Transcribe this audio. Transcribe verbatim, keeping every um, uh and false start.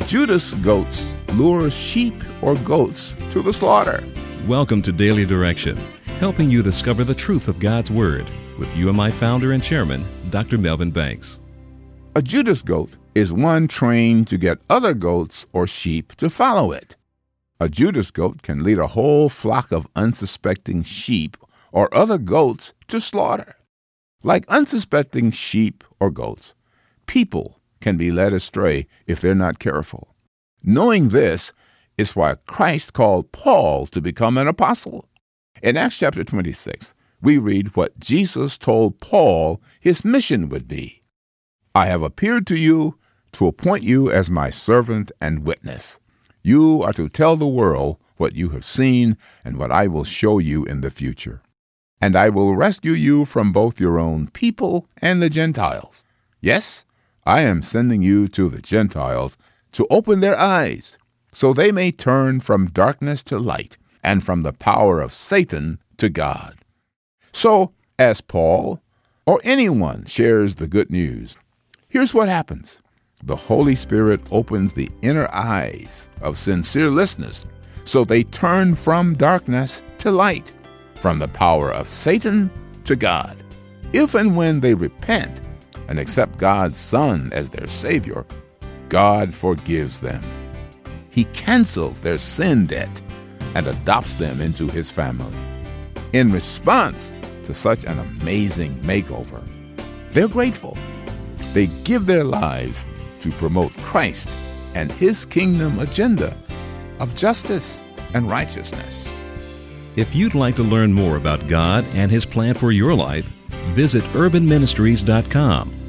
Judas goats lure sheep or goats to the slaughter. Welcome to Daily Direction, helping you discover the truth of God's Word with U M I founder and chairman, Doctor Melvin Banks. A Judas goat is one trained to get other goats or sheep to follow it. A Judas goat can lead a whole flock of unsuspecting sheep or other goats to slaughter. Like unsuspecting sheep or goats, people can be led astray if they're not careful. Knowing this is why Christ called Paul to become an apostle. In Acts chapter twenty-six, we read what Jesus told Paul his mission would be. I have appeared to you to appoint you as my servant and witness. You are to tell the world what you have seen and what I will show you in the future. And I will rescue you from both your own people and the Gentiles. Yes, I am sending you to the Gentiles to open their eyes, so they may turn from darkness to light and from the power of Satan to God. So, as Paul or anyone shares the good news, here's what happens. The Holy Spirit opens the inner eyes of sincere listeners, so they turn from darkness to light, from the power of Satan to God. If and when they repent and accept God's Son as their Savior, God forgives them. He cancels their sin debt and adopts them into His family. In response to such an amazing makeover, they're grateful. They give their lives to promote Christ and His kingdom agenda of justice and righteousness. If you'd like to learn more about God and His plan for your life, visit urban ministries dot com